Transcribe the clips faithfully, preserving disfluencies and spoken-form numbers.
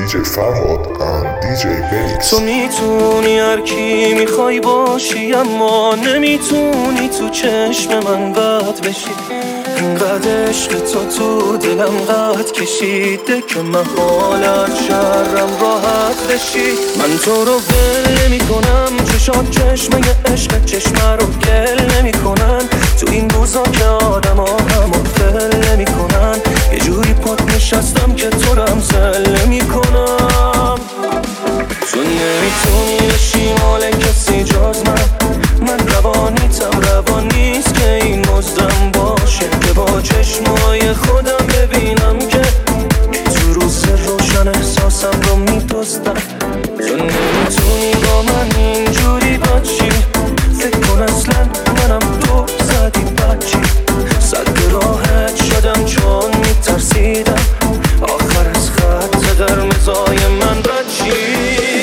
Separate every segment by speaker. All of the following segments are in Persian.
Speaker 1: دیجی فرهاد and دیجی بنیکس.
Speaker 2: تو میتونی هر کی میخوای باشی، اما نمیتونی تو چشم من قد بشی. اینقدر عشق تو تو دلم قد کشیده که محالت شرم راحت بشی. من تو رو ول نمی کنم، چشات چشمه عشق چشمه رو گل نمی کنن. تو این روزا که آدم ها همو فل نمی کنن، یه جوری پاک نشستم که تو رم زل نمی کنم. تو نمیتونی بشی مال کسی جز من، من روانیتم روان نیست که این مزدم باشه که با چشمای خودم ببینم که تو روز روشن احساسم رو میدوستم. تو نمیتونی با من اینجوری باشی، فکر کن اصلا منم تو زدی بچی. صد راحت شدم چون میترسیدم آخر از خط قرمزای من بچی.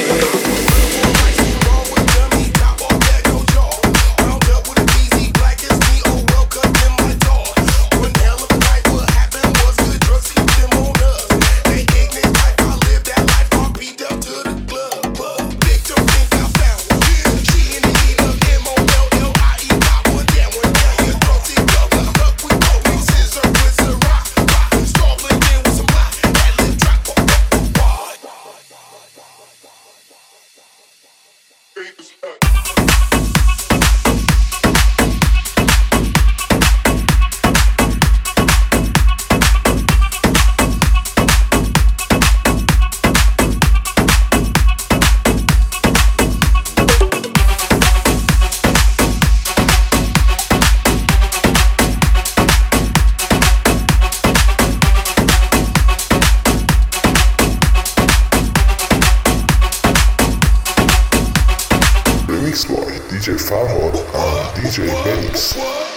Speaker 1: دیجی فرهاد and دیجی بنیکس.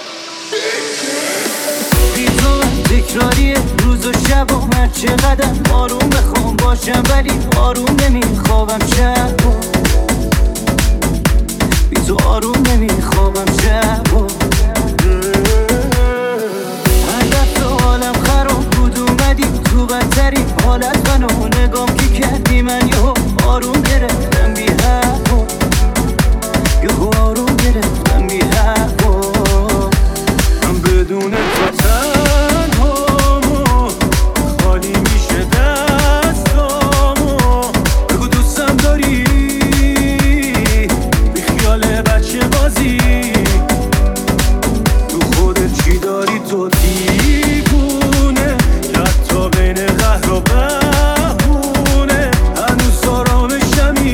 Speaker 3: بی تو من تکراریه روز و شب و من چقدر آروم بخوام باشم ولی آروم نمیخوابم شب. بی تو آروم نمیخوابم شب. هر دفعه حالم خراب بود اومدی تو بدترین حالت منو نگام که کردی من یهو آروم گرفتم بی حرفا. یهو آروم گرفتم بی حرفا. من بدون تو تنهامو خالی میشه دستامو. بگو دوستم داری بی خیال بچه بازی. تو خودت چی داری تو دیوونه که حتی بین قهر و بهونه هنوز آرامشمی.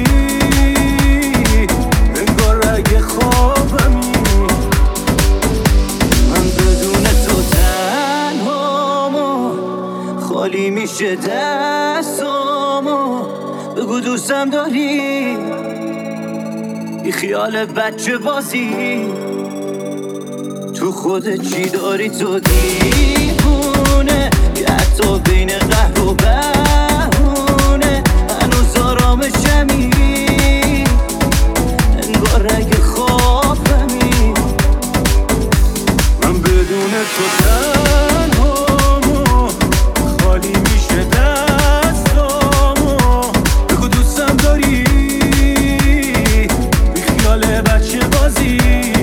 Speaker 3: خالی میشه دستامو. بگو دوستم داری بی خیال بچه بازی. تو خودت چی داری تو دیوونه که حتی بین قهر و بهونه هنوز آرامشمی. انگار اگه خوابمی من بدون تو تنهامو خالی میشه دستامو. بگو دوستم داری بی خیال بچه بازی.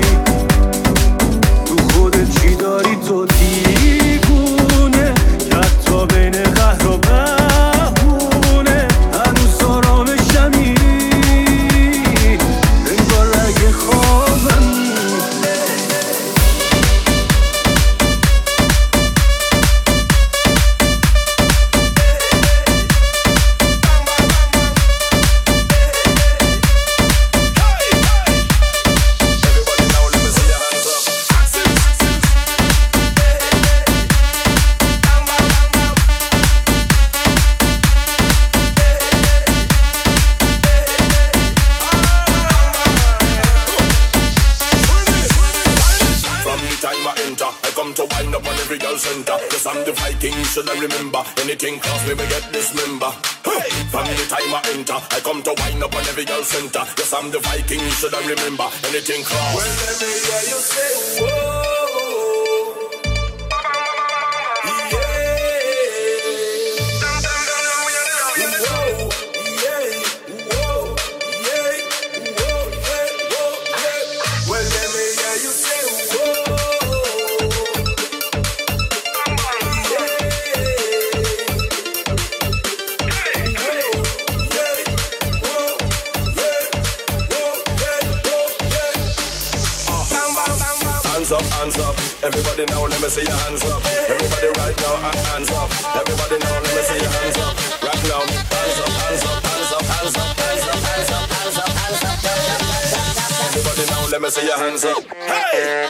Speaker 3: تو خودت چی داری تو دیوونه که حتی بین قهر و بهونه هنوز آرامشمی. انگار اگه خوابمی center. Yes, I'm the Viking, should I remember? Anything cross me, we get dismember. Hey! From the time I enter, I come to wind up on every girl center. Yes, I'm the Viking, should I remember? Anything cross. Well, let me hear you say, whoa. Yeah. Whoa.
Speaker 4: up, hands up. Everybody now, let me see your hands up. Everybody right now, hands up. Everybody now, let me see your hands up. Right now, hands up, hands up, hands up, hands up, hands up, hands up, hands up, hands up, hands up. Everybody now, let me see your hands up. Hey!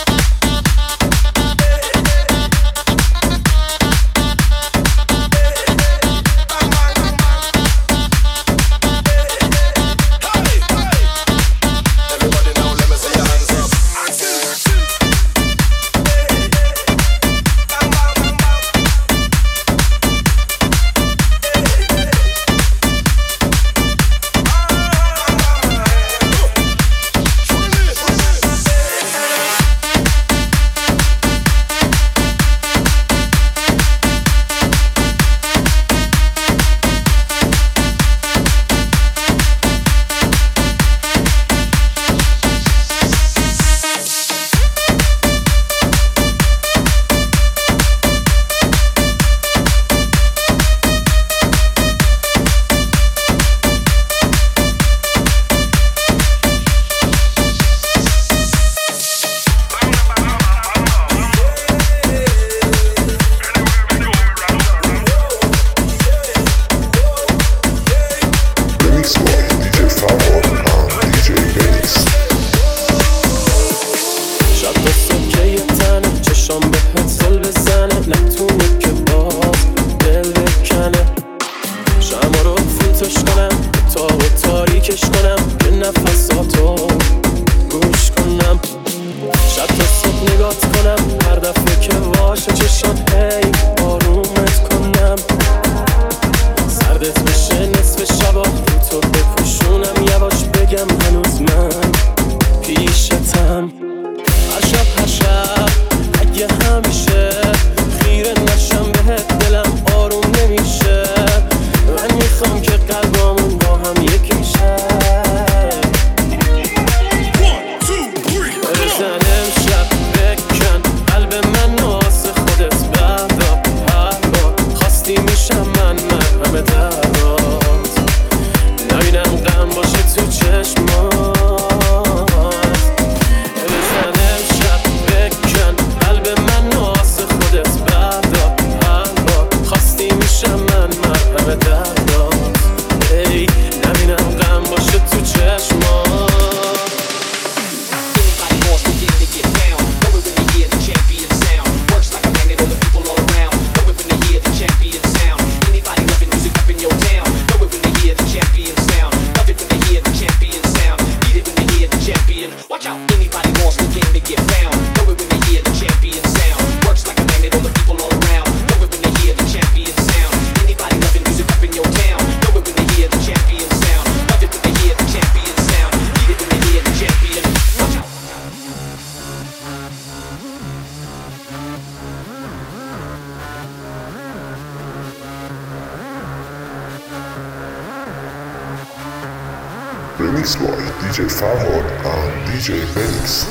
Speaker 1: Remix by دی جی Farhad and دی جی Benix.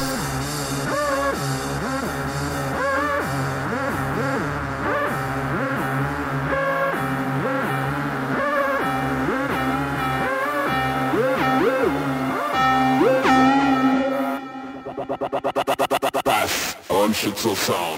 Speaker 4: Unshitzel sound.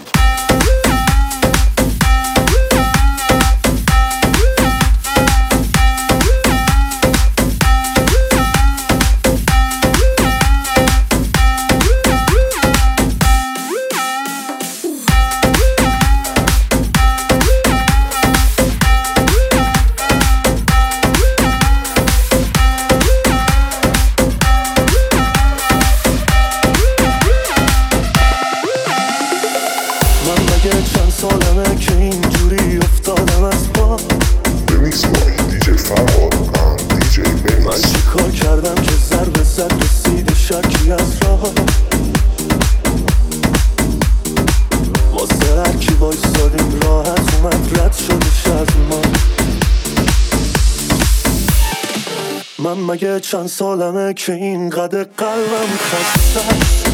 Speaker 5: من مگه چند سالمه که اینقدر قلبم خسته است،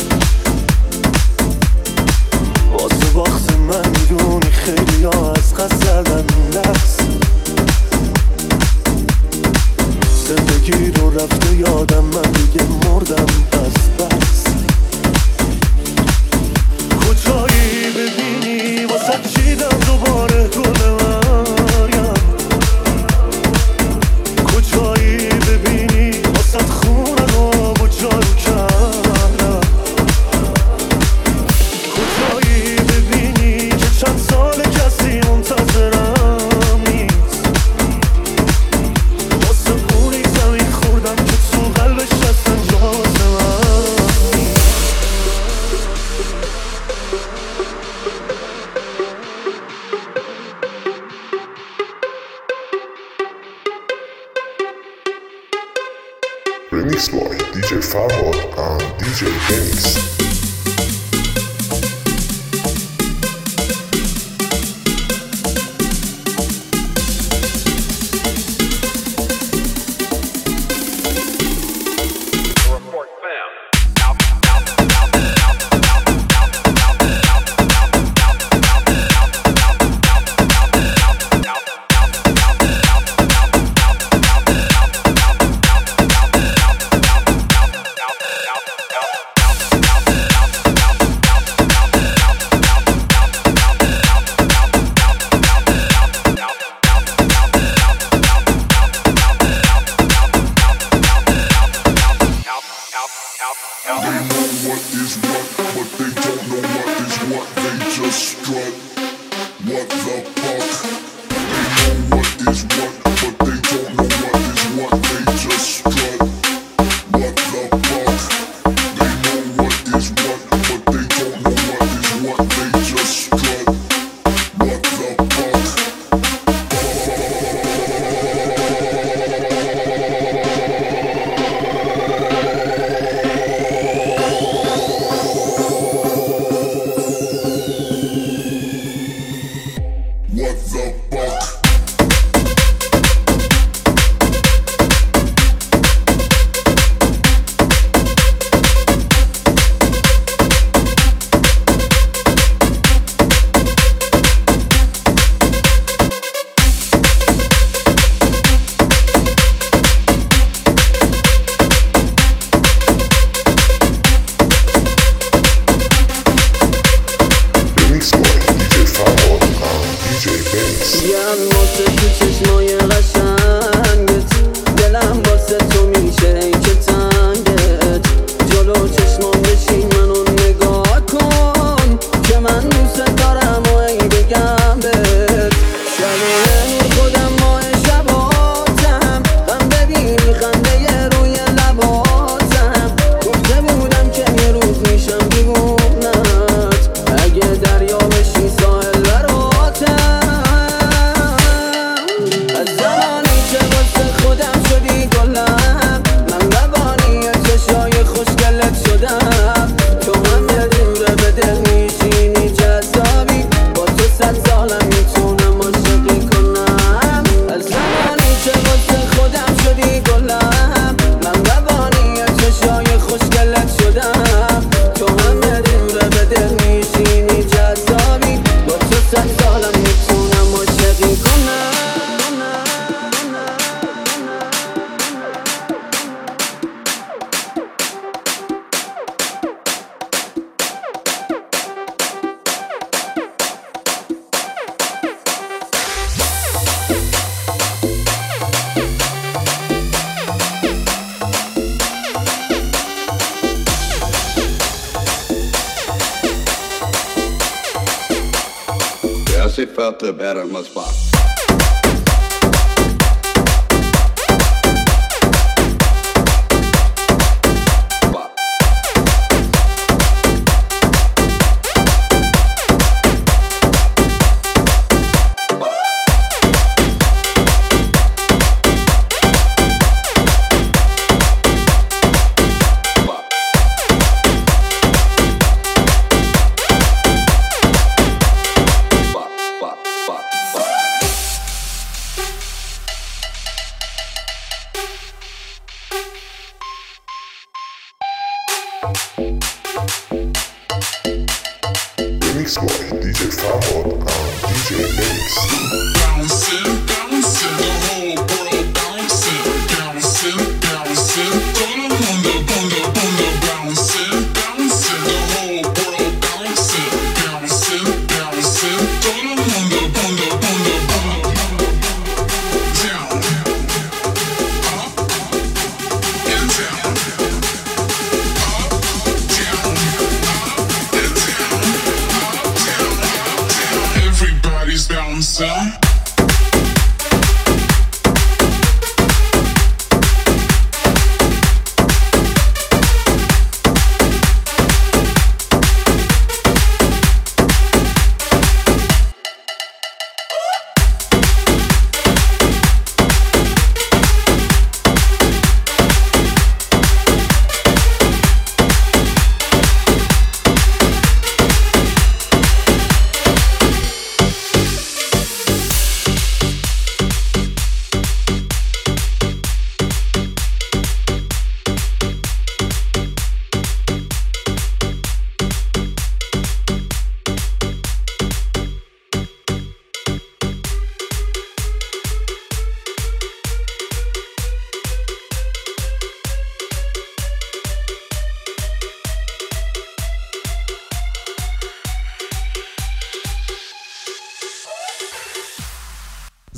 Speaker 5: واسه باخت من میدونی خیلی ها از قصد زدن لحظ. زندگی رو رفته یادم، من دیگه مردم بس بس. چیدم دوباره گل مریم کجایی ببینی واسد خونه رو با جارو کردم کجایی ببینی که چند سال کسی منتظرم نیست واسه اونی زمین خوردم که تو قلبش اصلا جاز من
Speaker 1: Remix by دی جی Farhad and دی جی Benix.
Speaker 6: It felt the better must pop.
Speaker 1: Remix by دی جی Farhad and دی جی Benix.
Speaker 7: Bouncing, bouncing, the whole world bouncing, bouncing, bouncing, todo el mundo, mundo, mundo, bouncing, bouncing, the whole world bouncing, bouncing, bouncing, todo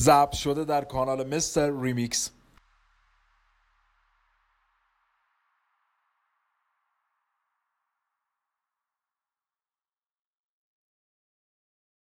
Speaker 8: ضبط شده در کانال مستر ریمیکس.